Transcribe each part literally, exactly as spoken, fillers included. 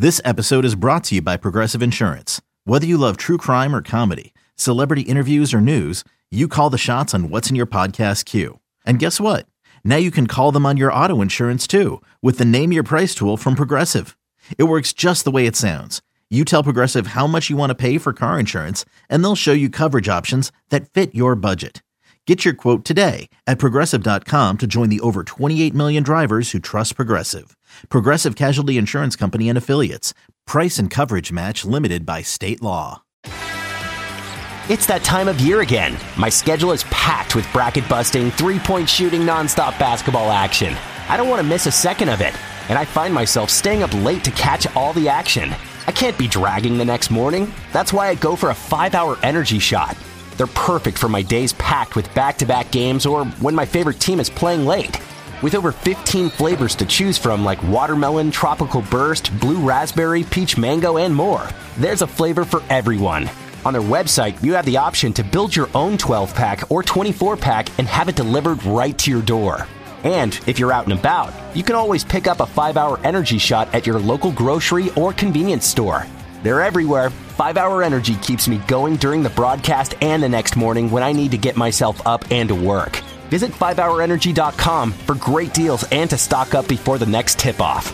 This episode is brought to you by Progressive Insurance. Whether you love true crime or comedy, celebrity interviews or news, you call the shots on what's in your podcast queue. And guess what? Now you can call them on your auto insurance too with the Name Your Price tool from Progressive. It works just the way it sounds. You tell Progressive how much you want to pay for car insurance, and they'll show you coverage options that fit your budget. Get your quote today at Progressive dot com to join the over twenty-eight million drivers who trust Progressive. Progressive Casualty Insurance Company and Affiliates. Price and coverage match limited by state law. It's that time of year again. My schedule is packed with bracket-busting, three-point shooting, nonstop basketball action. I don't want to miss a second of it, and I find myself staying up late to catch all the action. I can't be dragging the next morning. That's why I go for a five-hour energy shot. They're perfect for my days packed with back-to-back games or when my favorite team is playing late. With over fifteen flavors to choose from like watermelon, tropical burst, blue raspberry, peach mango, and more, there's a flavor for everyone. On their website, you have the option to build your own twelve-pack or twenty-four-pack and have it delivered right to your door. And if you're out and about, you can always pick up a five-hour energy shot at your local grocery or convenience store. They're everywhere. five-hour Energy keeps me going during the broadcast and the next morning when I need to get myself up and to work. Visit five hour energy dot com for great deals and to stock up before the next tip-off.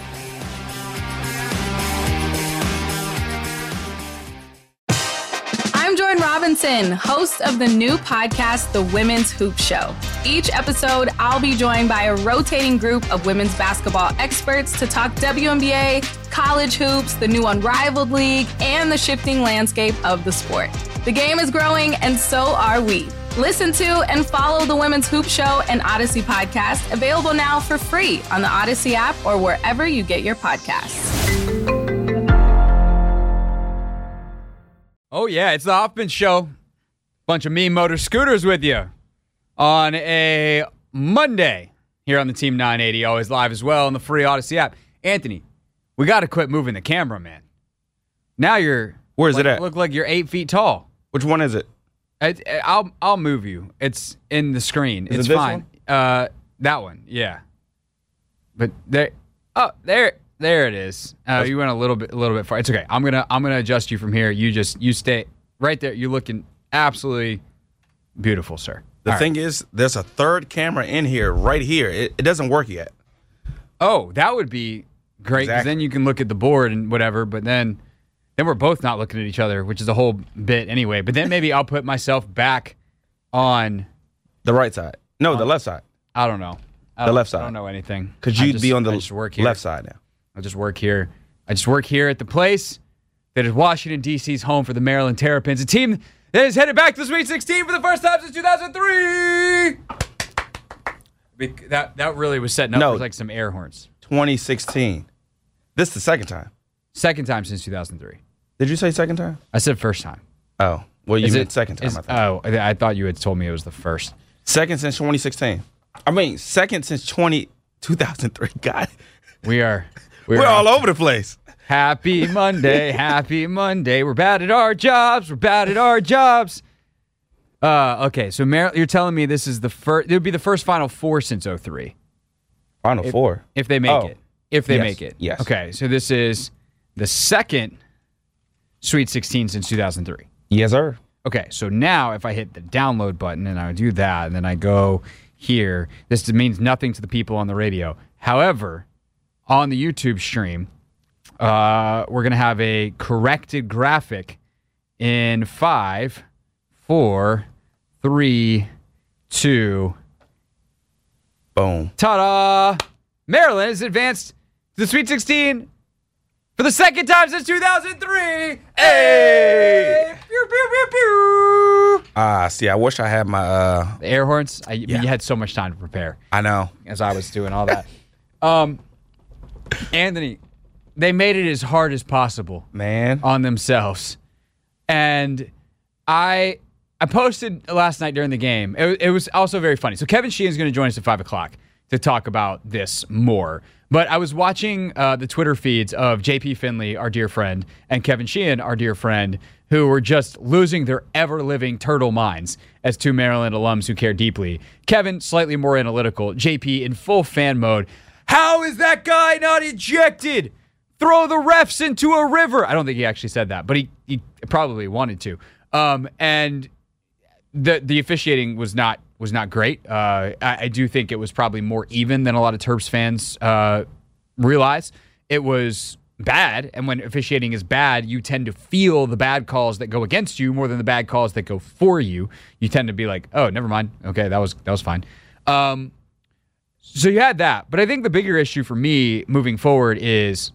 I'm Jordan Robinson, host of the new podcast, The Women's Hoop Show. Each episode, I'll be joined by a rotating group of women's basketball experts to talk W N B A, college hoops, the new Unrivaled League, and the shifting landscape of the sport. The game is growing, and so are we. Listen to and follow The Women's Hoop Show and Odyssey podcast, available now for free on the Odyssey app or wherever you get your podcasts. Oh, yeah, it's the Hoffman Show. Bunch of mean motor scooters with you on a Monday here on the Team nine eighty, always live as well on the free Odyssey app. Anthony, we got to quit moving the camera, man. Now you're... Where's like, it at? Look like you're eight feet tall. Which one is it? I, I'll I'll move you. It's in the screen. Is it's it this fine. One? Uh, that one, yeah. But there, oh, there, there it is. Uh, you went a little bit, a little bit far. It's okay. I'm gonna I'm gonna adjust you from here. You just you stay right there. You're looking absolutely beautiful, sir. The All thing right. is, there's a third camera in here, right here. It, it doesn't work yet. Oh, that would be great because Exactly. then you can look at the board and whatever. But then. Then we're both not looking at each other, which is a whole bit anyway. But then maybe I'll put myself back on... The right side. No, on, the left side. I don't know. I The don't, left side. I don't know anything. Because I you'd just- be on the I just work here. left side now. I just work here. I just work here at the place that is Washington, D C's home for the Maryland Terrapins, a team that is headed back to the Sweet sixteen for the first time since two thousand three. That, that really was setting up No. for like some air horns. twenty sixteen. This is the second time. Second time since two thousand three. Did you say second time? I said first time. Oh. Well, you Is meant it- second time, is- I think. Oh, I I thought you had told me it was the first. Second since twenty sixteen. I mean, second since twenty, two thousand three. God. We are. We're, We're all over the place. Happy Monday, happy Monday. We're bad at our jobs. We're bad at our jobs. Uh, okay, so Mar- you're telling me this is the first. It would be the first Final Four since oh three. Final If, four. if they make Oh. it. If they Yes, make it. yes. Okay, so this is the second Sweet sixteen since two thousand three. Yes, sir. Okay, so now if I hit the download button and I do that, and then I go here, this means nothing to the people on the radio. However, on the YouTube stream, uh, we're going to have a corrected graphic in five, four, three, two. Boom. Ta-da! Maryland has advanced to the Sweet sixteen for the second time since two thousand three. Hey! Pew, pew, pew, pew. Ah, see, I wish I had my, uh, The air horns. I, Yeah. You had so much time to prepare I know. as I was doing all that. um, Anthony, they made it as hard as possible Man. on themselves, and I I posted last night during the game. It, it was also very funny. So Kevin Sheehan's going to join us at five o'clock to talk about this more. But I was watching uh, the Twitter feeds of J P Finley, our dear friend, and Kevin Sheehan, our dear friend, who were just losing their ever-living turtle minds as two Maryland alums who care deeply. Kevin, slightly more analytical. J P in full fan mode. How is that guy not ejected throw the refs into a river. I don't think he actually said that, but he, he probably wanted to. Um, and the the officiating was not was not great. Uh, I, I do think it was probably more even than a lot of Terps fans uh, realize. It was bad, and when officiating is bad, you tend to feel the bad calls that go against you more than the bad calls that go for you. You tend to be like, oh, never mind. Okay, that was that was fine. Um, so you had that, but I think the bigger issue for me moving forward is,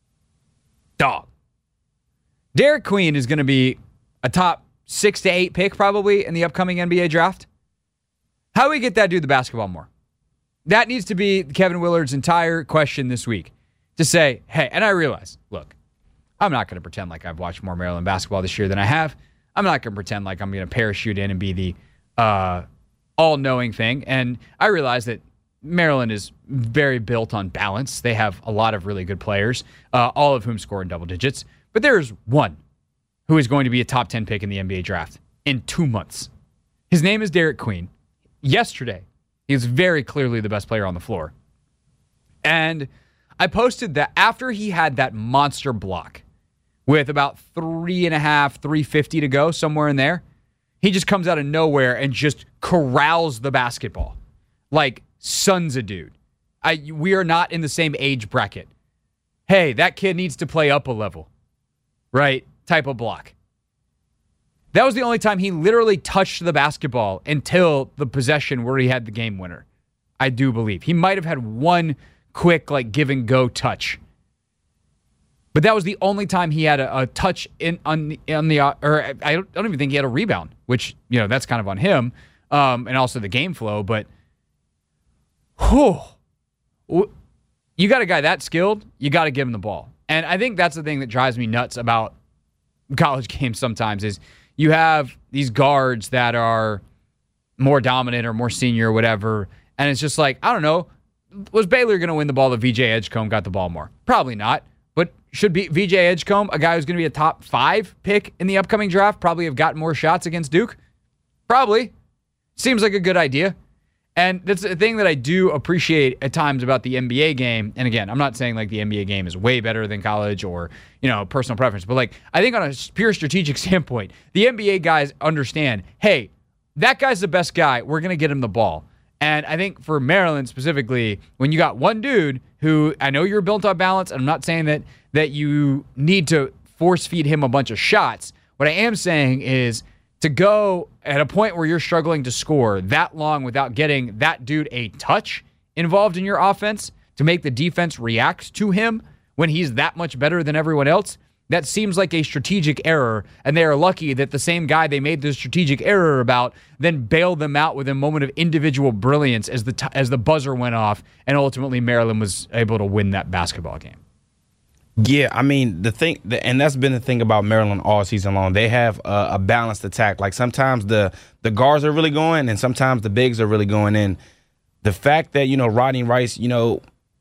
dog. Derek Queen is going to be a top six to eight pick probably in the upcoming N B A draft. How do we get that dude the basketball more? That needs to be Kevin Willard's entire question this week. To say, hey, and I realize, look, I'm not going to pretend like I've watched more Maryland basketball this year than I have. I'm not going to pretend like I'm going to parachute in and be the uh, all-knowing thing. And I realize that Maryland is very built on balance. They have a lot of really good players, uh, all of whom score in double digits. But there's one who is going to be a top ten pick in the N B A draft in two months. His name is Derek Queen. Yesterday, he was very clearly the best player on the floor. And I posted that after he had that monster block with about three and a half, three fifty to go, somewhere in there, he just comes out of nowhere and just corrals the basketball. Like, son's a dude. I, we are not in the same age bracket. Hey, that kid needs to play up a level. Right? Type of block. That was the only time he literally touched the basketball until the possession where he had the game winner. I do believe. He might have had one quick, like, give and go touch. But that was the only time he had a, a touch in on, on the, uh, or I don't, I don't even think he had a rebound, which, you know, that's kind of on him, um, and also the game flow. But, whew, you got a guy that skilled, you got to give him the ball. And I think that's the thing that drives me nuts about college games sometimes is you have these guards that are more dominant or more senior or whatever, and it's just like, I don't know, was Baylor going to win the ball if V J Edgecombe got the ball more? Probably not. But should be V J Edgecombe, a guy who's going to be a top five pick in the upcoming draft, probably have gotten more shots against Duke? Probably. Seems like a good idea. And that's the thing that I do appreciate at times about the N B A game. And again, I'm not saying like the N B A game is way better than college or, you know, personal preference. But like, I think on a pure strategic standpoint, the N B A guys understand, hey, that guy's the best guy. We're going to get him the ball. And I think for Maryland specifically, when you got one dude who, I know you're built on balance, and I'm not saying that that you need to force feed him a bunch of shots. What I am saying is to go at a point where you're struggling to score that long without getting that dude a touch involved in your offense to make the defense react to him when he's that much better than everyone else, that seems like a strategic error, and they are lucky that the same guy they made the strategic error about then bailed them out with a moment of individual brilliance as the t- as the buzzer went off, and ultimately Maryland was able to win that basketball game. Yeah, I mean, the thing, the, and that's been the thing about Maryland all season long. They have a, a balanced attack. Like sometimes the, the guards are really going, and sometimes the bigs are really going in. The fact that, you know, Rodney Rice, you know,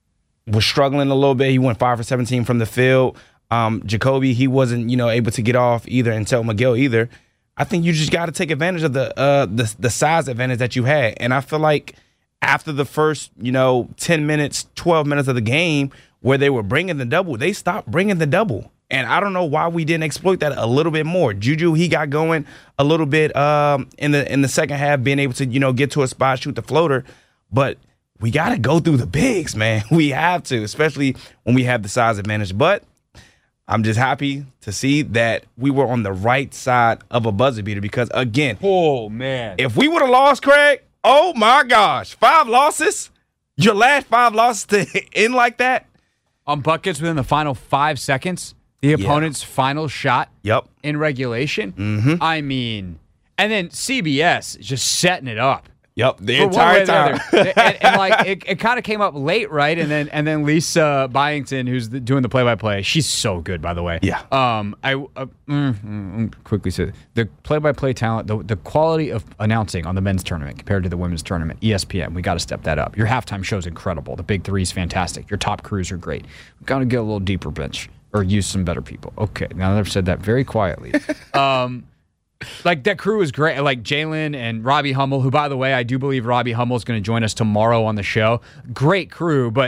was struggling a little bit. He went five for seventeen from the field. Um, Jacoby, he wasn't, you know, able to get off either, and Tel McGill either. I think you just got to take advantage of the, uh, the the size advantage that you had. And I feel like after the first, you know, ten minutes, twelve minutes of the game where they were bringing the double, they stopped bringing the double. And I don't know why we didn't exploit that a little bit more. Juju, he got going a little bit um, in the in the second half, being able to, you know, get to a spot, shoot the floater. But we got to go through the bigs, man. We have to, especially when we have the size advantage. But I'm just happy to see that we were on the right side of a buzzer beater because, again, oh man, if we would have lost, Craig, oh my gosh, five losses, your last five losses to end like that. On buckets within the final five seconds, the opponent's yeah. final shot yep. in regulation. Mm-hmm. I mean, and then C B S just setting it up. Yep, the entire time. and, and like it, it kind of came up late, right? And then and then Lisa Byington, who's the, doing the play-by-play, she's so good, by the way. Yeah. Um, I uh, mm, mm, quickly say the play-by-play talent, the the quality of announcing on the men's tournament compared to the women's tournament, E S P N, we got to step that up. Your halftime show's incredible. The big three is fantastic. Your top crews are great. We got to get a little deeper bench or use some better people. Okay, now I've said that very quietly. um. Like, that crew is great. Like, Jalen and Robbie Hummel, who, by the way, I do believe Robbie Hummel is going to join us tomorrow on the show. Great crew, but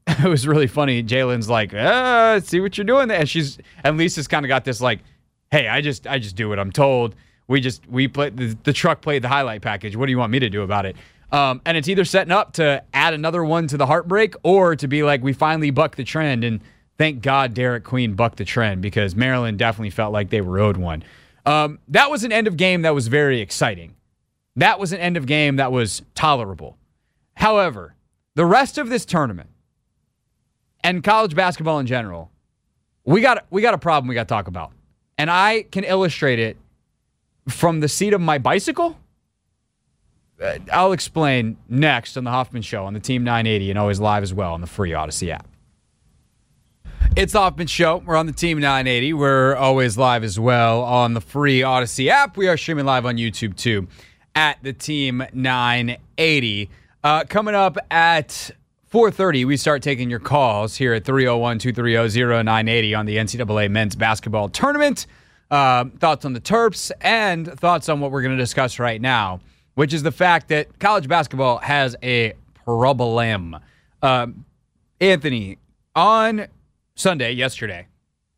it was really funny. Jalen's like, ah, see what you're doing there. And she's, and Lisa's kind of got this like, hey, I just, I just do what I'm told. We just, we play, the, the truck played the highlight package. What do you want me to do about it? Um, and it's either setting up to add another one to the heartbreak or to be like, we finally bucked the trend. And thank God Derek Queen bucked the trend because Maryland definitely felt like they were owed one. Um, that was an end of game that was very exciting. That was an end of game that was tolerable. However, the rest of this tournament and college basketball in general, we got we got a problem we got to talk about. And I can illustrate it from the seat of my bicycle. I'll explain next on the Hoffman Show on the Team nine eighty and always live as well on the free Odyssey app. It's the Hoffman Show. We're on the Team nine eighty. We're always live as well on the free Odyssey app. We are streaming live on YouTube too at the Team nine eighty. Uh, coming up at four thirty, we start taking your calls here at three oh one, two three oh, oh nine eight oh on the N C double A men's basketball tournament. Uh, thoughts on the Terps and thoughts on what we're going to discuss right now, which is the fact that college basketball has a problem. Uh, Anthony, on Sunday, yesterday,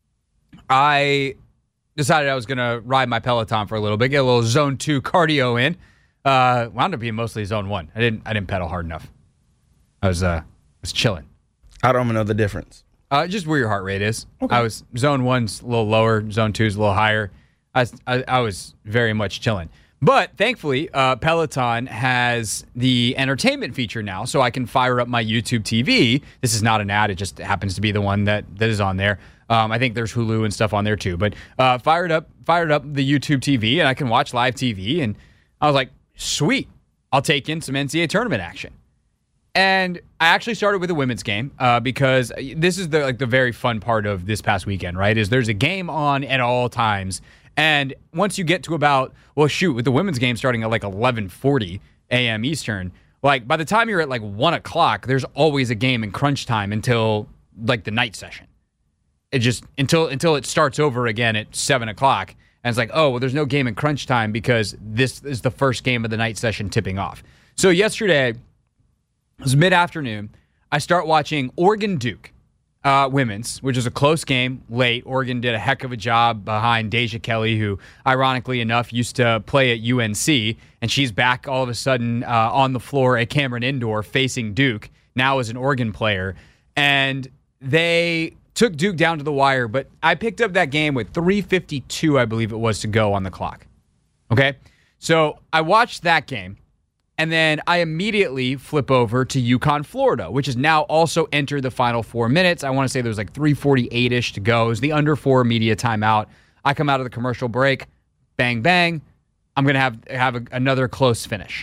I decided I was going to ride my Peloton for a little bit, get a little zone two cardio in. Uh, wound up being mostly zone one. I didn't I didn't pedal hard enough. I was uh was chilling. I don't even know the difference. Uh, just where your heart rate is. Okay. I was zone one's a little lower, zone two's a little higher. I was, I, I was very much chilling. But thankfully, uh, Peloton has the entertainment feature now, so I can fire up my YouTube T V. This is not an ad; it just happens to be the one that, that is on there. Um, I think there's Hulu and stuff on there too. But uh, fired up, fired up the YouTube T V, and I can watch live T V. And I was like, sweet, I'll take in some N C double A tournament action. And I actually started with a women's game uh, because this is the like the very fun part of this past weekend, right? Is there's a game on at all times. And once you get to about, well, shoot, with the women's game starting at like eleven forty a.m. Eastern, like by the time you're at like one o'clock, there's always a game in crunch time until like the night session. It just, until until it starts over again at seven o'clock. And it's like, oh, well, there's no game in crunch time because this is the first game of the night session tipping off. So yesterday, it was mid-afternoon, I start watching Oregon-Duke. Uh, women's, which is a close game late. Oregon did a heck of a job behind Deja Kelly, who, ironically enough, used to play at U N C, and she's back all of a sudden uh, on the floor at Cameron Indoor facing Duke, now as an Oregon player. And they took Duke down to the wire, but I picked up that game with three fifty-two, I believe it was, to go on the clock. Okay? So I watched that game. And then I immediately flip over to UConn, Florida, which has now also entered the final four minutes. I want to say there was like three forty-eight-ish to go. It was the under four media timeout. I come out of the commercial break, bang, bang. I'm going to have have a, another close finish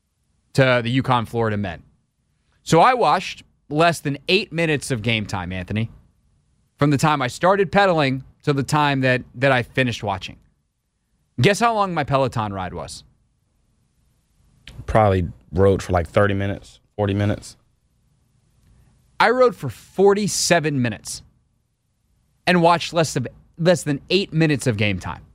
to the UConn, Florida men. So I watched less than eight minutes of game time, Anthony, from the time I started pedaling to the time that, that I finished watching. Guess how long my Peloton ride was? Probably rode for like thirty minutes, forty minutes. I rode for forty-seven minutes and watched less than, less than eight minutes of game time.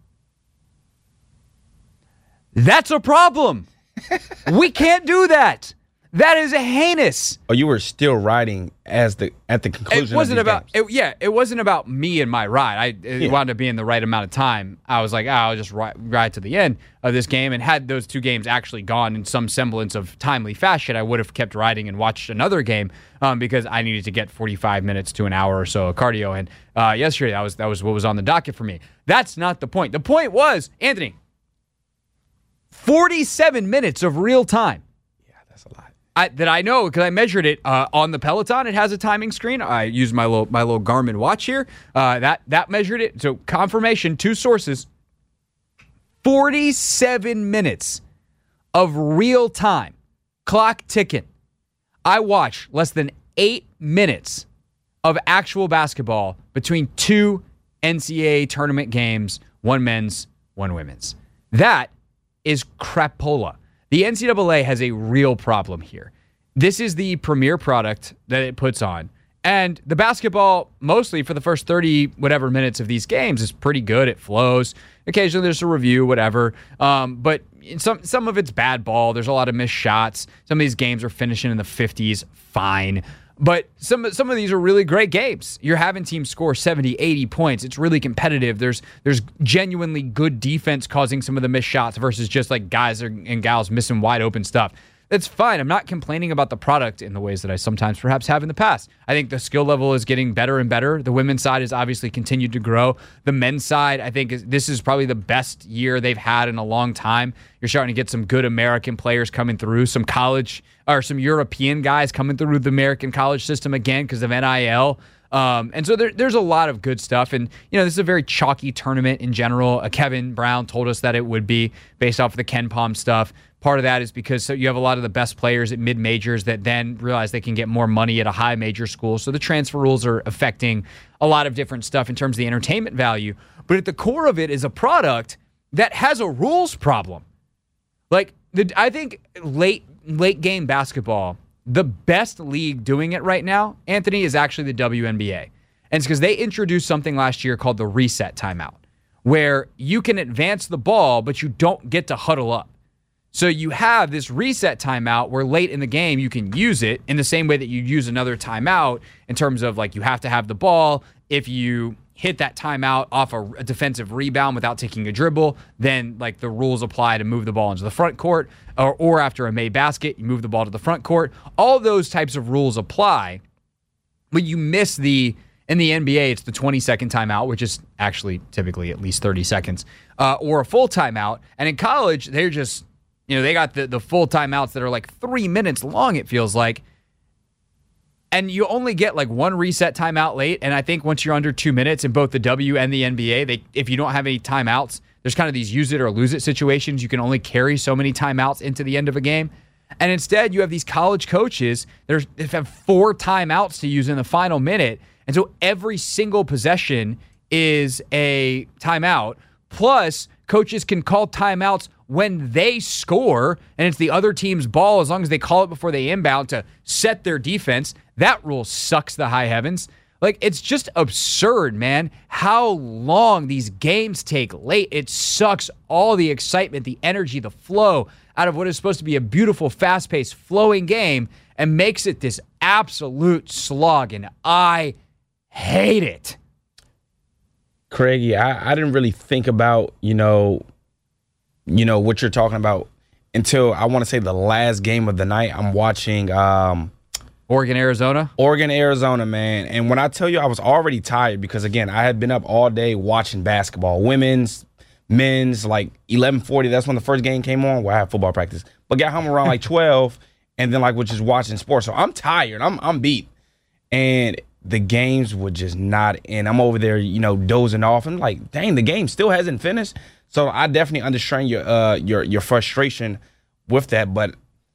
That's a problem. We can't do that. That is heinous. Oh, you were still riding as the at the conclusion. It wasn't of these about games. it, yeah. It wasn't about me and my ride. I it Yeah. wound up being the right amount of time. I was like, oh, I'll just ride, ride to the end of this game. And had those two games actually gone in some semblance of timely fashion, I would have kept riding and watched another game um, because I needed to get forty-five minutes to an hour or so of cardio. And uh, yesterday, that was that was what was on the docket for me. That's not the point. The point was, Anthony, forty-seven minutes of real time. Yeah, that's a lot. I, that I know because I measured it uh, on the Peloton. It has a timing screen. I used my little my little Garmin watch here. Uh, that that measured it. So confirmation, two sources. forty-seven minutes of real time, clock ticking. I watched less than eight minutes of actual basketball between two N C double A tournament games, one men's, one women's. That is crapola. The N C double A has a real problem here. This is the premier product that it puts on. And the basketball, mostly for the first thirty whatever minutes of these games, is pretty good. It flows. Occasionally there's a review, whatever. Um, but some some of it's bad ball. There's a lot of missed shots. Some of these games are finishing in the fifties. Fine. But some some of these are really great games. You're having teams score seventy, eighty points. It's really competitive. There's there's genuinely good defense causing some of the missed shots versus just like guys and gals missing wide open stuff. That's fine. I'm not complaining about the product in the ways that I sometimes perhaps have in the past. I think the skill level is getting better and better. The women's side has obviously continued to grow. The men's side, I think is, this is probably the best year they've had in a long time. You're starting to get some good American players coming through, some college or some European guys coming through the American college system again because of N I L. Um, and so there, there's a lot of good stuff. And, you know, this is a very chalky tournament in general. Uh, Kevin Brown told us that it would be based off of the Ken Pom stuff. Part of that is because so you have a lot of the best players at mid-majors that then realize they can get more money at a high major school. So the transfer rules are affecting a lot of different stuff in terms of the entertainment value. But at the core of it is a product that has a rules problem. Like, the, I think late late game basketball, the best league doing it right now, Anthony, is actually the W N B A. And it's because they introduced something last year called the reset timeout, where you can advance the ball, but you don't get to huddle up. So you have this reset timeout where late in the game you can use it in the same way that you use another timeout in terms of like you have to have the ball. If you hit that timeout off a, a defensive rebound without taking a dribble, then like the rules apply to move the ball into the front court, or, or after a made basket, you move the ball to the front court. All those types of rules apply, but you miss the, in the N B A, it's the twenty-second timeout, which is actually typically at least thirty seconds, uh, or a full timeout. And in college, they're just, you know, they got the, the full timeouts that are like three minutes long, it feels like. And you only get like one reset timeout late. And I think once you're under two minutes in both the W and the N B A, they if you don't have any timeouts, there's kind of these use it or lose it situations. You can only carry so many timeouts into the end of a game. And instead, you have these college coaches that have four timeouts to use in the final minute. And so every single possession is a timeout. Plus, coaches can call timeouts when they score, and it's the other team's ball as long as they call it before they inbound to set their defense. That rule sucks the high heavens. Like, it's just absurd, man, how long these games take late. It sucks all the excitement, the energy, the flow out of what is supposed to be a beautiful, fast-paced, flowing game and makes it this absolute slog, and I hate it. Craigie, I, I didn't really think about, you know, you know, what you're talking about until I want to say the last game of the night. I'm watching um, Oregon, Arizona. Oregon, Arizona, man. And when I tell you I was already tired because, again, I had been up all day watching basketball, women's, men's, like eleven forty. That's when the first game came on. Well, I had football practice. But got home around like twelve and then like was just watching sports. So I'm tired. I'm I'm beat. And the games would just not end. I'm over there, you know, dozing off. I'm like, dang, the game still hasn't finished. So I definitely understand your uh, your your frustration with that, but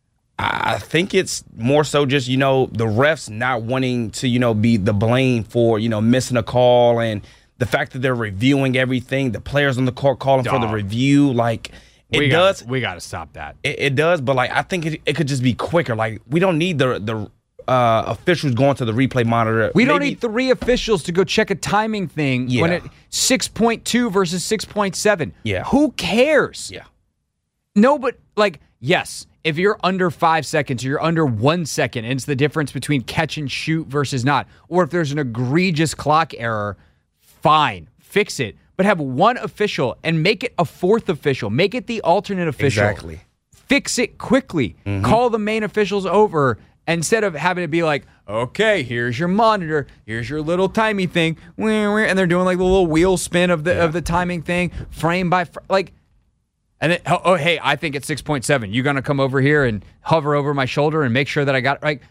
I think it's more so just, you know, the refs not wanting to, you know, be the blame for, you know, missing a call and the fact that they're reviewing everything, the players on the court calling Dog. for the review, like it we does. Gotta, we got to stop that. It, it does, but like I think it, it could just be quicker. Like we don't need the the. Uh, officials going to the replay monitor. We Maybe, don't need three officials to go check a timing thing yeah. when it six point two versus six point seven. Yeah. Who cares? Yeah. No, but like, yes, if you're under five seconds or you're under one second, and it's the difference between catch and shoot versus not, or if there's an egregious clock error, fine, fix it. But have one official and make it a fourth official. Make it the alternate official. Exactly. Fix it quickly. Mm-hmm. Call the main officials over. Instead of having to be like, okay, here's your monitor, here's your little timey thing, and they're doing like the little wheel spin of the yeah. of the timing thing, frame by frame, like, and then, oh, oh, hey, I think it's six point seven. You gonna come over here and hover over my shoulder and make sure that I got it right?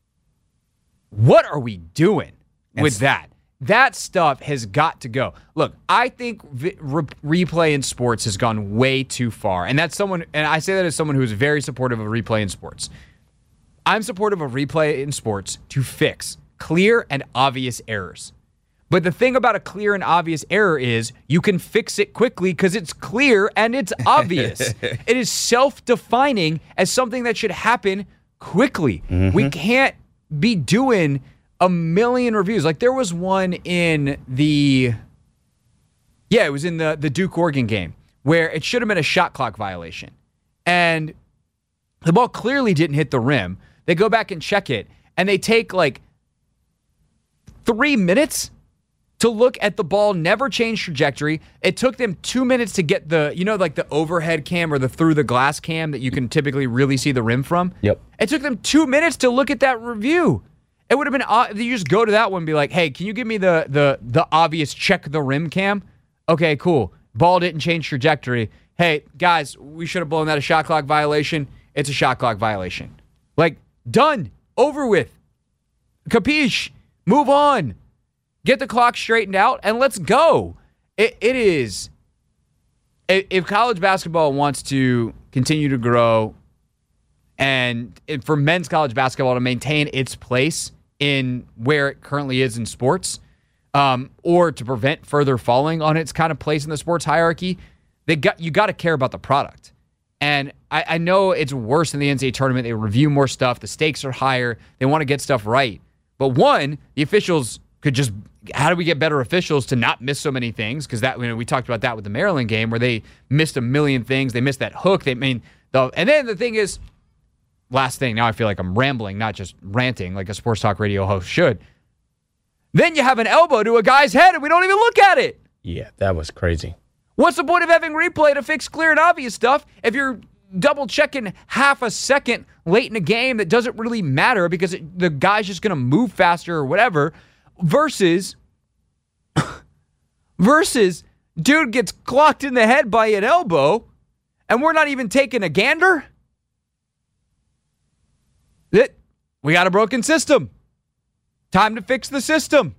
What are we doing with that? That stuff has got to go. Look, I think v- re- replay in sports has gone way too far, and that's someone, and I say that as someone who is very supportive of replay in sports. I'm supportive of replay in sports to fix clear and obvious errors. But the thing about a clear and obvious error is you can fix it quickly because it's clear and it's obvious. It is self-defining as something that should happen quickly. Mm-hmm. We can't be doing a million reviews. Like there was one in the, yeah, it was in the, the Duke-Oregon game where it should have been a shot clock violation. And the ball clearly didn't hit the rim. They go back and check it, and they take like three minutes to look at the ball, never change trajectory. It took them two minutes to get the, you know, like the overhead cam or the through the glass cam that you can typically really see the rim from. Yep. It took them two minutes to look at that review. It would have been, you just go to that one and be like, hey, can you give me the the the obvious check the rim cam? Okay, cool. Ball didn't change trajectory. Hey, guys, we should have blown that a shot clock violation. It's a shot clock violation. Like, done. Over with. Capiche. Move on. Get the clock straightened out, and let's go. It, it is, if college basketball wants to continue to grow and for men's college basketball to maintain its place in where it currently is in sports, um, or to prevent further falling on its kind of place in the sports hierarchy, they got you got to care about the product. And I, I know it's worse in the N C double A tournament. They review more stuff. The stakes are higher. They want to get stuff right. But one, the officials could just, how do we get better officials to not miss so many things? Because that, you know, we talked about that with the Maryland game where they missed a million things. They missed that hook. They I mean, the, and then the thing is, last thing, now I feel like I'm rambling, not just ranting like a sports talk radio host should. Then you have an elbow to a guy's head and we don't even look at it. Yeah, that was crazy. What's the point of having replay to fix clear and obvious stuff if you're double checking half a second late in a game that doesn't really matter because it, the guy's just going to move faster or whatever? Versus, versus, dude gets clocked in the head by an elbow, and we're not even taking a gander? It, we got a broken system. Time to fix the system.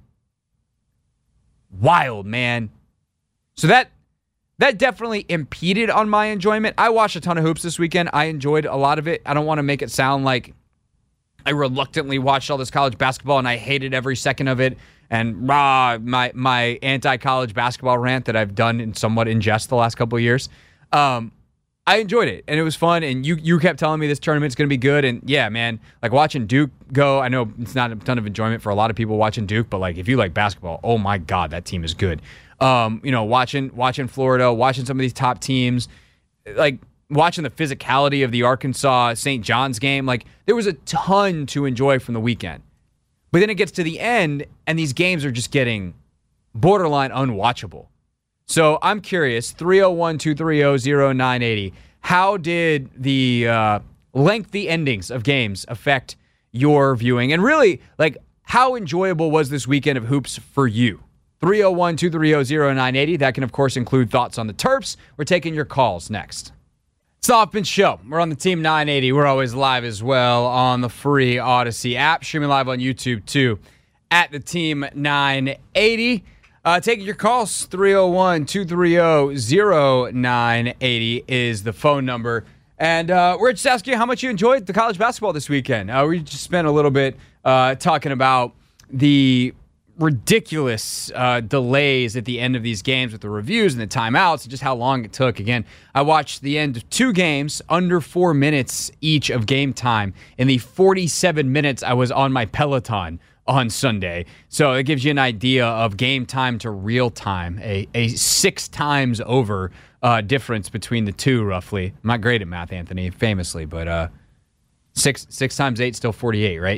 Wild, man. So that that definitely impeded on my enjoyment. I watched a ton of hoops this weekend. I enjoyed a lot of it. I don't want to make it sound like I reluctantly watched all this college basketball and I hated every second of it. And rah, my my anti-college basketball rant that I've done in somewhat in jest the last couple of years. Um, I enjoyed it, and it was fun, and you you kept telling me this tournament's going to be good, and yeah, man, like watching Duke go, I know it's not a ton of enjoyment for a lot of people watching Duke, but like if you like basketball, oh my God, that team is good. Um, you know, watching watching Florida, watching some of these top teams, like watching the physicality of the Arkansas Saint John's game, like there was a ton to enjoy from the weekend. But then it gets to the end, and these games are just getting borderline unwatchable. So I'm curious, three oh one, two three oh, oh nine eight oh, how did the uh, lengthy endings of games affect your viewing? And really, like, how enjoyable was this weekend of hoops for you? three oh one, two three oh, oh nine eight oh. That can, of course, include thoughts on the Terps. We're taking your calls next. It's the Hoffman Show. We're on the Team nine eighty. We're always live as well on the free Odyssey app. Streaming live on YouTube, too, at the Team nine eighty. Uh, taking your calls, three oh one, two three oh, oh nine eight oh is the phone number. And uh, we're just asking you how much you enjoyed the college basketball this weekend. Uh, we just spent a little bit uh, talking about the ridiculous uh, delays at the end of these games with the reviews and the timeouts and just how long it took. Again, I watched the end of two games, under four minutes each of game time, in the forty-seven minutes I was on my Peloton on Sunday. So it gives you an idea of game time to real time, a, a six times over uh, difference between the two, roughly. I'm not great at math, Anthony, famously, but uh, six six times eight, still forty-eight, right?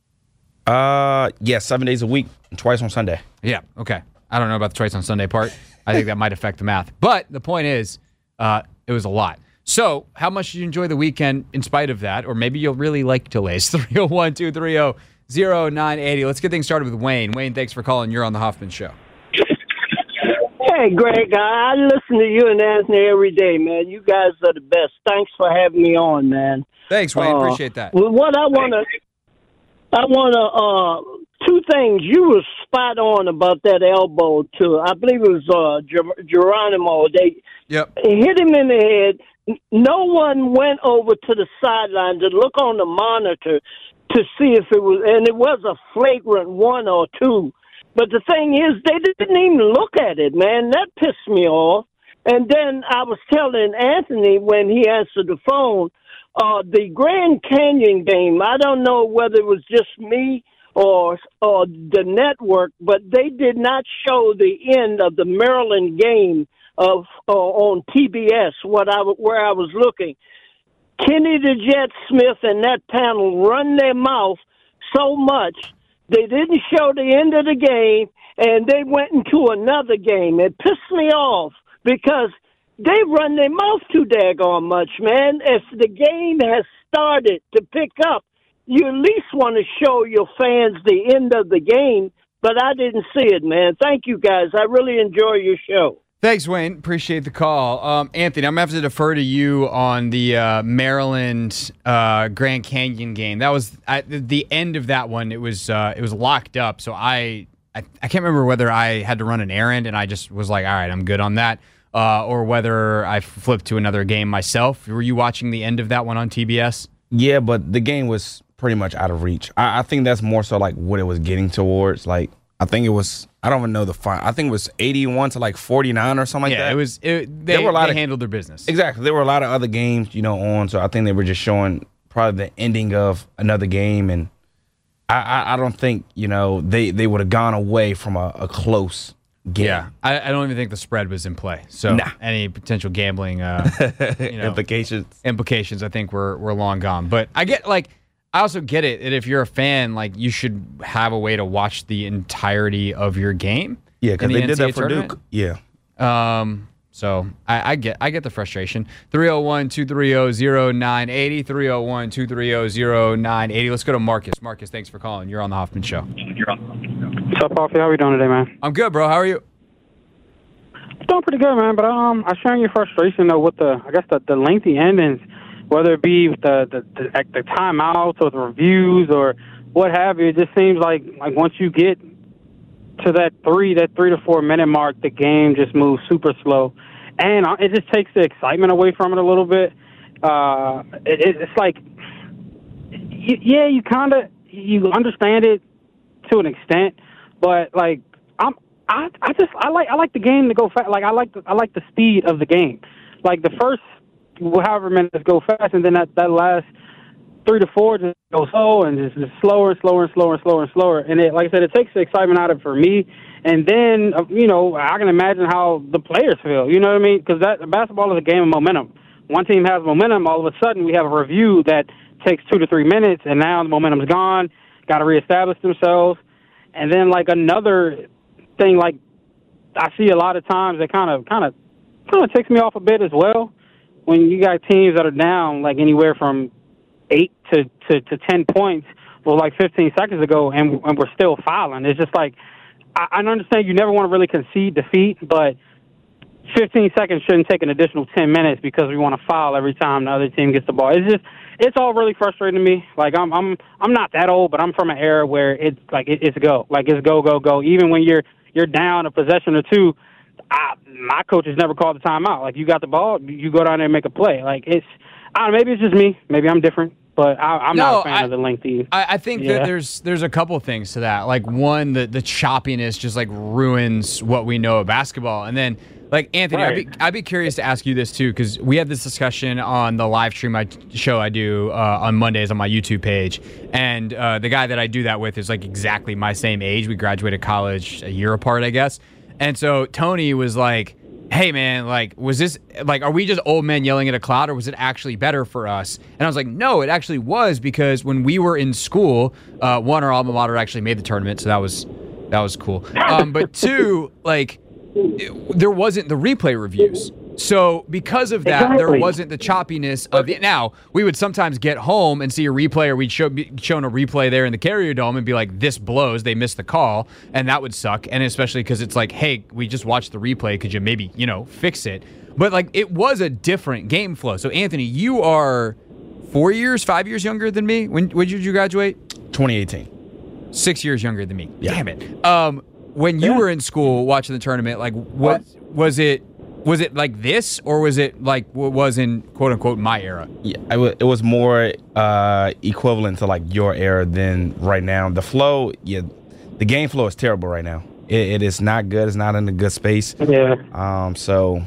Uh, yeah, seven days a week, twice on Sunday. Yeah, okay. I don't know about the twice on Sunday part. I think that might affect the math. But the point is, uh, it was a lot. So how much did you enjoy the weekend in spite of that? Or maybe you'll really like delays. three oh one, two three oh, oh nine eight oh. Let's get things started with Wayne. Wayne, thanks for calling. You're on the Hoffman Show. Hey, Greg. I listen to you and Anthony every day, man. You guys are the best. Thanks for having me on, man. Thanks, Wayne. Uh, Appreciate that. Well, what I want to, I want to, uh, two things. You were spot on about that elbow, too. I believe it was uh, Ger- Geronimo. They yep. hit him in the head. No one went over to the sideline to look on the monitor to see if it was, and it was a flagrant one or two. But the thing is, they didn't even look at it, man. That pissed me off. And then I was telling Anthony when he answered the phone, uh, the Grand Canyon game, I don't know whether it was just me or or the network, but they did not show the end of the Maryland game of uh, on T B S, what I, where I was looking. Kenny the Jet Smith and that panel run their mouth so much. They didn't show the end of the game, and they went into another game. It pissed me off because they run their mouth too daggone much, man. If the game has started to pick up, you at least want to show your fans the end of the game, but I didn't see it, man. Thank you, guys. I really enjoy your show. Thanks, Wayne. Appreciate the call. Um, Anthony, I'm going to have to defer to you on the uh, Maryland uh, Grand Canyon game. That was at the end of that one. It was uh, it was locked up, so I, I I can't remember whether I had to run an errand and I just was like, all right, I'm good on that, uh, or whether I flipped to another game myself. Were you watching the end of that one on T B S? Yeah, but the game was pretty much out of reach. I, I think that's more so like what it was getting towards. Like, I think it was, I don't even know the final. I think it was eighty-one to like forty-nine or something like yeah, that. it was. It, they there were a lot they of, handled their business. Exactly. There were a lot of other games, you know, on. So I think they were just showing probably the ending of another game. And I, I, I don't think, you know, they, they would have gone away from a, a close game. Yeah, I, I don't even think the spread was in play. So Nah. any potential gambling uh, you know, implications. implications, I think were were long gone. But I get like. I also get it that if you're a fan, like you should have a way to watch the entirety of your game. Yeah, because in the they did N C A A that for tournament. Duke. Yeah. Um, so I, I get I get the frustration. three oh one, two three oh, oh nine eight oh, three oh one, two three oh, oh nine eight oh. Let's go to Marcus. Marcus, thanks for calling. You're on the Hoffman Show. What's up, Coffee? How are we doing today, man? I'm good, bro. How are you? Doing pretty good, man. But um, I'm sharing your frustration though with the, I guess the, the lengthy endings, whether it be with the the, the the timeouts or the reviews or what have you. It just seems like like once you get to that three that three to four minute mark, the game just moves super slow, and it just takes the excitement away from it a little bit. Uh, it, it's like, yeah, you kind of you understand it to an extent, but like I'm. I, I just I like I like the game to go fast. Like I like the, I like the speed of the game. Like the first however minutes go fast, and then that, that last three to four just goes slow and just, just slower and slower and slower and slower and slower. And it, like I said, it takes the excitement out of it for me. And then uh, you know I can imagine how the players feel. You know what I mean? Because that basketball is a game of momentum. One team has momentum, all of a sudden we have a review that takes two to three minutes, and now the momentum's gone. Got to reestablish themselves, and then like another thing like I see a lot of times that kind of kind of kind of takes me off a bit as well when you got teams that are down like anywhere from eight to, to, to ten points well like fifteen seconds ago and, and we're still fouling. It's just like I, I understand you never want to really concede defeat, but fifteen seconds shouldn't take an additional ten minutes because we want to foul every time the other team gets the ball. It's just it's all really frustrating to me. Like I'm I'm I'm not that old, but I'm from an era where it's like it, it's go like it's go go go even when you're you're down a possession or two. I, my coaches never called the timeout. Like, you got the ball, you go down there and make a play. Like, it's, I don't know, maybe it's just me. Maybe I'm different, but I, I'm no, not a fan I, of the lengthy. I, I think yeah. that there's there's a couple things to that. Like, one, the, the choppiness just, like, ruins what we know of basketball. And then, like, Anthony, right. I'd, be, I'd be curious to ask you this, too, because we had this discussion on the live stream I, show I do uh, on Mondays on my YouTube page. And uh, the guy that I do that with is, like, exactly my same age. We graduated college a year apart, I guess. And so Tony was like, hey, man, like, was this, like, are we just old men yelling at a cloud, or was it actually better for us? And I was like, no, it actually was, because when we were in school, uh, one, our alma mater actually made the tournament, so that was, that was cool. Um, but two, like, it, there wasn't the replay reviews. So because of that, Exactly. there wasn't the choppiness of it. Now, we would sometimes get home and see a replay, or we'd show, be shown a replay there in the Carrier Dome and be like, this blows, they missed the call, and that would suck. And especially because it's like, hey, we just watched the replay, could you maybe, you know, fix it? But, like, it was a different game flow. So, Anthony, you are four years, five years younger than me. When, when did you graduate? twenty eighteen. Six years younger than me. Yeah. Damn it. Um, when you Yeah. were in school watching the tournament, like, what was it? Was it like this, or was it like what was in quote unquote my era? Yeah, it was, it was more uh, equivalent to like your era than right now. The flow, yeah, the game flow is terrible right now. It, it is not good. It's not in a good space. Yeah. Um. So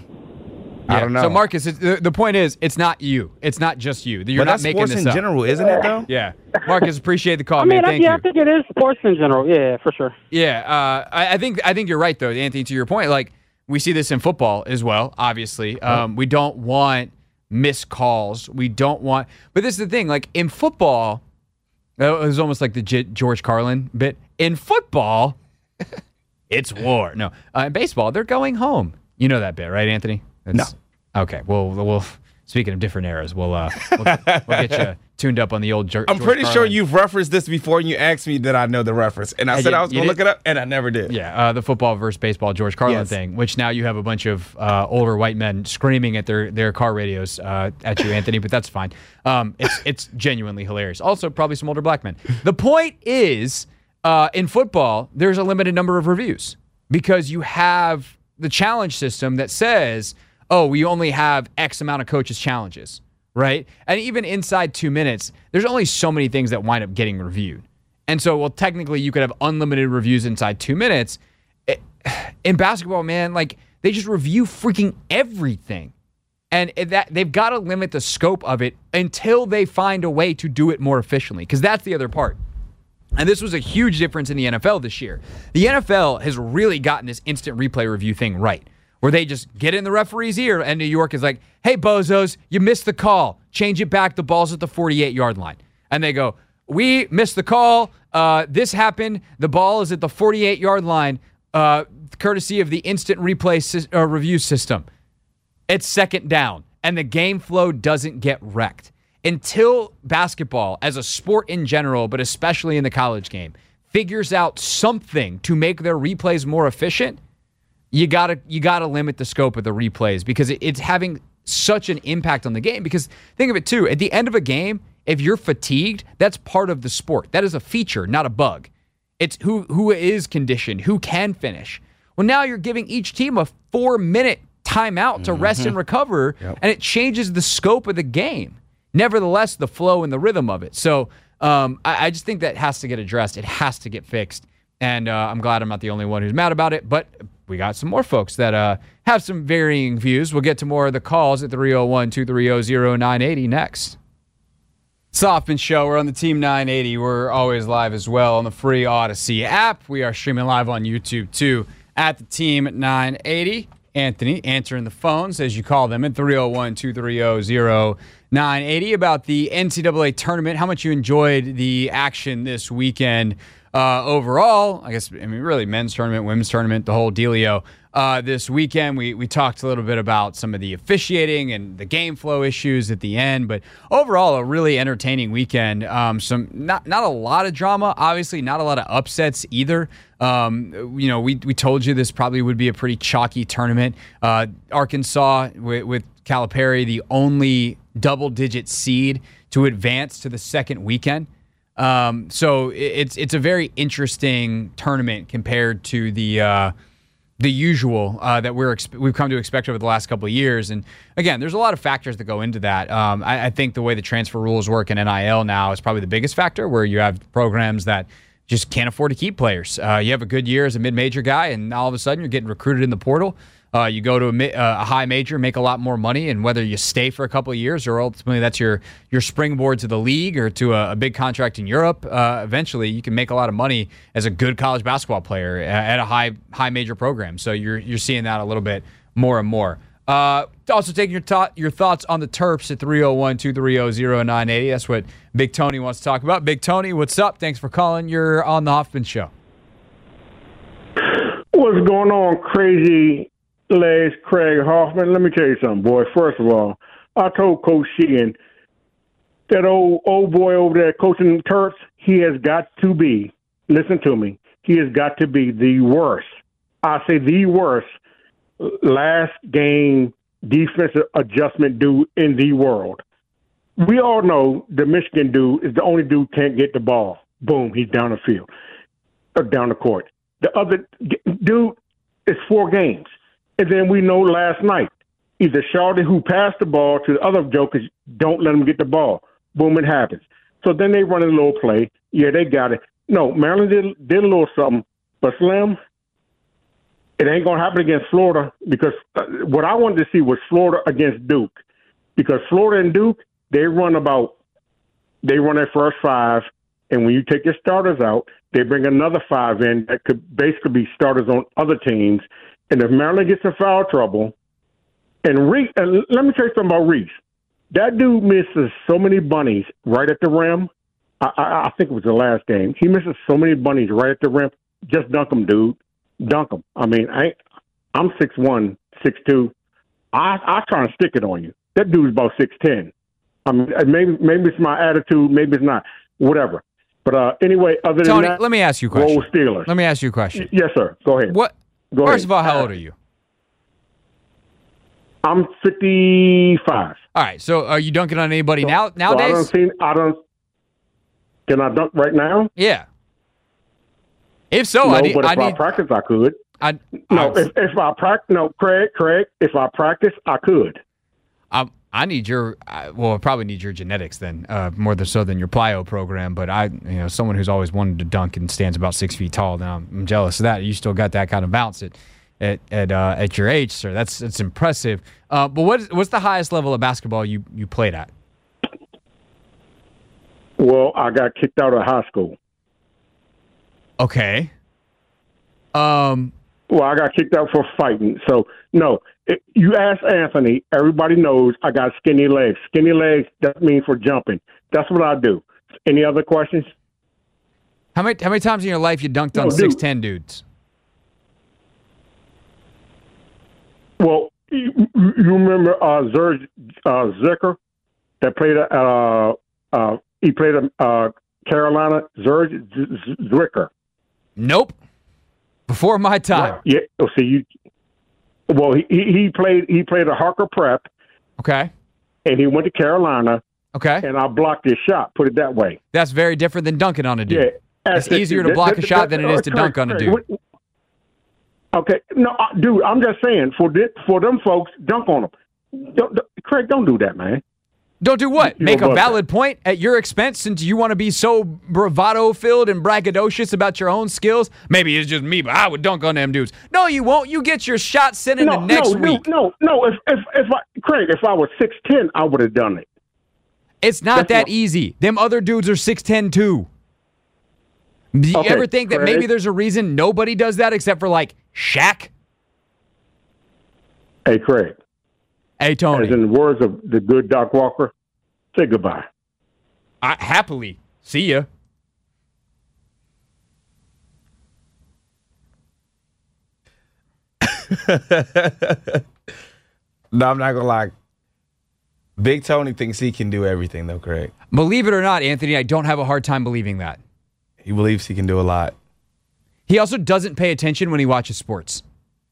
I Yeah. don't know. So Marcus, it's, the, the point is, it's not you. It's not just you. You're but not that's making sports this in up. general, isn't it? Though. Yeah, Marcus, appreciate the call, I mean, man. I, Thank yeah, you. I think it is sports in general. Yeah, for sure. Yeah, uh, I, I think I think you're right though, Anthony. To your point, like we see this in football as well. Obviously, um, we don't want missed calls. We don't want. But this is the thing. Like in football, It was almost like the J- George Carlin bit. In football, it's war. No, uh, in baseball, they're going home. You know that bit, right, Anthony? That's, no. Okay. Well, we'll. Speaking of different eras, we'll uh, we'll, we'll get you tuned up on the old George I'm pretty Carlin. sure you've referenced this before, and you asked me that I know the reference, and I uh, said you, I was going to look it up, and I never did. Yeah, uh, the football versus baseball George Carlin yes. thing, which now you have a bunch of uh, older white men screaming at their, their car radios uh, at you, Anthony, but that's fine. Um, it's it's genuinely hilarious. Also, probably some older black men. The point is, uh, in football, there's a limited number of reviews because you have the challenge system that says, oh, we only have X amount of coaches' challenges. Right? And even inside two minutes, there's only so many things that wind up getting reviewed. And so, well, technically, you could have unlimited reviews inside two minutes. It, in basketball, man, like, they just review freaking everything. And it, that they've got to limit the scope of it until they find a way to do it more efficiently, because that's the other part. And this was a huge difference in the N F L this year. The N F L has really gotten this instant replay review thing right, where they just get in the referee's ear, and New York is like, hey, bozos, you missed the call. Change it back. The ball's at the forty-eight-yard line. And they go, we missed the call. Uh, this happened. The ball is at the forty-eight-yard line, uh, courtesy of the instant replay sy- uh, review system. It's second down, and the game flow doesn't get wrecked. Until basketball, as a sport in general, but especially in the college game, figures out something to make their replays more efficient, You gotta you gotta limit the scope of the replays because it, it's having such an impact on the game. Because think of it too, at the end of a game, if you're fatigued, that's part of the sport. That is a feature, not a bug. It's who who is conditioned, who can finish. Well, now you're giving each team a four minute timeout to mm-hmm. rest and recover, yep. and it changes the scope of the game. Nevertheless, the flow and the rhythm of it. So um, I, I just think that has to get addressed. It has to get fixed. And uh, I'm glad I'm not the only one who's mad about it, but we got some more folks that uh, have some varying views. We'll get to more of the calls at three oh one, two three oh, oh nine eight oh next. Hoffman Show. We're on the Team nine eighty. We're always live as well on the free Odyssey app. We are streaming live on YouTube, too, at the Team nine eighty. Anthony answering the phones as you call them at three oh one, two three oh, oh nine eight oh about the N C double A tournament, how much you enjoyed the action this weekend. Uh, overall, I guess, I mean, really men's tournament, women's tournament, the whole dealio. Uh, this weekend, we we talked a little bit about some of the officiating and the game flow issues at the end, but overall, a really entertaining weekend. Um, some not not a lot of drama, obviously, not a lot of upsets either. Um, you know, we we told you this probably would be a pretty chalky tournament. Uh, Arkansas with, with Calipari, the only double-digit seed to advance to the second weekend. Um, so it's it's a very interesting tournament compared to the uh, the usual uh, that we're exp- we've come to expect over the last couple of years. And again, there's a lot of factors that go into that. Um, I, I think the way the transfer rules work in N I L now is probably the biggest factor, where you have programs that just can't afford to keep players. Uh, you have a good year as a mid-major guy, and all of a sudden you're getting recruited in the portal. Uh, you go to a, mi- uh, a high major, make a lot more money, and whether you stay for a couple of years or ultimately that's your your springboard to the league or to a, a big contract in Europe, uh, eventually you can make a lot of money as a good college basketball player at a high high major program. So you're you're seeing that a little bit more and more. Uh, also taking your thought your thoughts on the Terps at three oh one, two three oh, oh nine eight oh. That's what Big Tony wants to talk about. Big Tony, what's up? Thanks for calling. You're on the Hoffman Show. What's going on, crazy legs, Craig Hoffman? Let me tell you something, boy. First of all, I told Coach Sheehan, that old old boy over there coaching the Terps, he has got to be, listen to me, he has got to be the worst. I say the worst last game defensive adjustment dude in the world. We all know the Michigan dude is the only dude who can't get the ball. Boom, he's down the field, or down the court. The other dude is four games. And then we know last night, either Charlotte, who passed the ball to the other jokers, don't let them get the ball. Boom, it happens. So then they run a little play. Yeah, they got it. No, Maryland did, did a little something. But Slim, it ain't going to happen against Florida, because uh, what I wanted to see was Florida against Duke. Because Florida and Duke, they run about, they run their first five. And when you take your starters out, they bring another five in that could basically be starters on other teams. And if Maryland gets in foul trouble, and Reese, and let me tell you something about Reese. That dude misses so many bunnies right at the rim. I, I, I think it was the last game. He misses so many bunnies right at the rim. Just dunk them, dude. Dunk them. I mean, I, I'm six one, six two. I, I try to stick it on you. That dude's about six ten. I mean, maybe maybe it's my attitude. Maybe it's not. Whatever. But uh, anyway, other than Tony, that, let me ask you a question. Roll Steelers. Let me ask you a question. Yes, sir. Go ahead. What? Go First ahead. of all, how old are you? I'm fifty-five. All right. So, are you dunking on anybody So, now so nowadays? I don't see. I don't. Can I dunk right now? Yeah. If so, no, I need. but if I I, need. practice, I could. I, No, I, if, if I practice, no, Craig, Craig. If I practice, I could. I, I need your. I, well, I probably need your genetics then, uh, more than so than your plyo program. But I, you know, someone who's always wanted to dunk and stands about six feet tall. Now I'm, I'm jealous of that. You still got that kind of bounce at at at, uh, at your age, sir. That's that's impressive. Uh, but what is, what's the highest level of basketball you you played at? Well, I got kicked out of high school. Okay. Um. Well, I got kicked out for fighting. So, no, it, you ask Anthony, everybody knows I got skinny legs. Skinny legs, that means for jumping. That's what I do. Any other questions? How many how many times in your life you dunked on No, dude. six ten dudes? Well, you, you remember uh, Zerg uh, Zicker that played at uh, uh, he played at uh, Carolina. Zerg Zwicker. Nope. Before my time. Yeah. Oh, see you. Well, he he played he played at Harker Prep, Okay. and he went to Carolina, Okay. and I blocked his shot. Put it that way. That's very different than dunking on a dude. Yeah. It's That's- easier to that- block that- a shot that- than it is to uh, dunk on a Craig, dude. Craig, Okay, no, uh, dude, I'm just saying for thi- for them folks, dunk on them. Don't, don't, Craig, don't do that, man. Don't do what? You Make a above valid point at your expense since you want to be so bravado-filled and braggadocious about your own skills? Maybe it's just me, but I would dunk on them dudes. No, you won't. You get your shot sent in No, the next no, week. no, no, no. If if if I, Craig, if I was six ten, I would have done it. It's not That's that not- easy. Them other dudes are six ten too. Do you Okay, ever think that Craig. maybe there's a reason nobody does that except for, like, Shaq? Hey, Craig. Hey, Tony. As in the words of the good Doc Walker, say goodbye. I, happily. See ya. No, I'm not gonna lie. Big Tony thinks he can do everything, though, Craig. Believe it or not, Anthony, I don't have a hard time believing that. He believes he can do a lot. He also doesn't pay attention when he watches sports.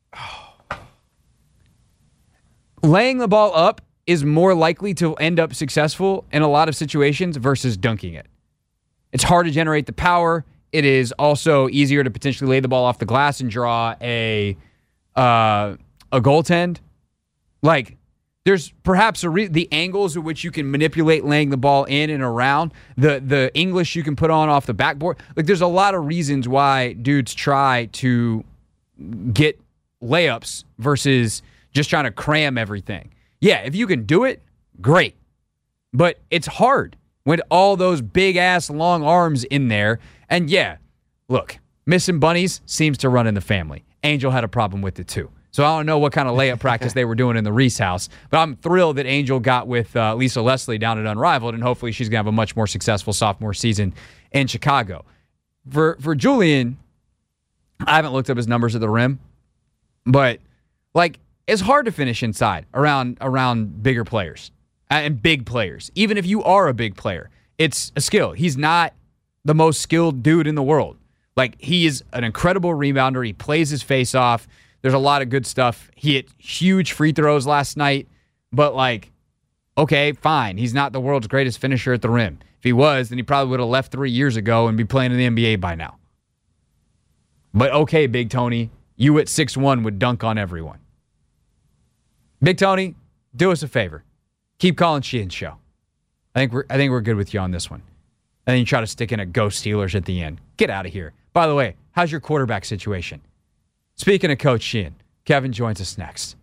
Laying the ball up is more likely to end up successful in a lot of situations versus dunking it. It's hard to generate the power. It is also easier to potentially lay the ball off the glass and draw a uh, a goaltend. Like, there's perhaps a re- the angles at which you can manipulate laying the ball in and around, the the English you can put on off the backboard. Like, there's a lot of reasons why dudes try to get layups versus just trying to cram everything. Yeah, if you can do it, great. But it's hard with all those big-ass long arms in there. And yeah, look, missing bunnies seems to run in the family. Angel had a problem with it too. So I don't know what kind of layup practice they were doing in the Reese house, but I'm thrilled that Angel got with uh, Lisa Leslie down at Unrivaled, and hopefully she's going to have a much more successful sophomore season in Chicago. For for Julian, I haven't looked up his numbers at the rim, but like it's hard to finish inside around around bigger players and big players. Even if you are a big player, it's a skill. He's not the most skilled dude in the world. Like, he is an incredible rebounder. He plays his face off. There's a lot of good stuff. He hit huge free throws last night, but like, okay, fine. He's not the world's greatest finisher at the rim. If he was, then he probably would have left three years ago and be playing in the N B A by now. But okay, Big Tony, you at six one would dunk on everyone. Big Tony, do us a favor. Keep calling Sheehan's show. I think we're I think we're good with you on this one. And then you try to stick in a Go Steelers at the end. Get out of here. By the way, how's your quarterback situation? Speaking of Coach Sheehan, Kevin joins us next.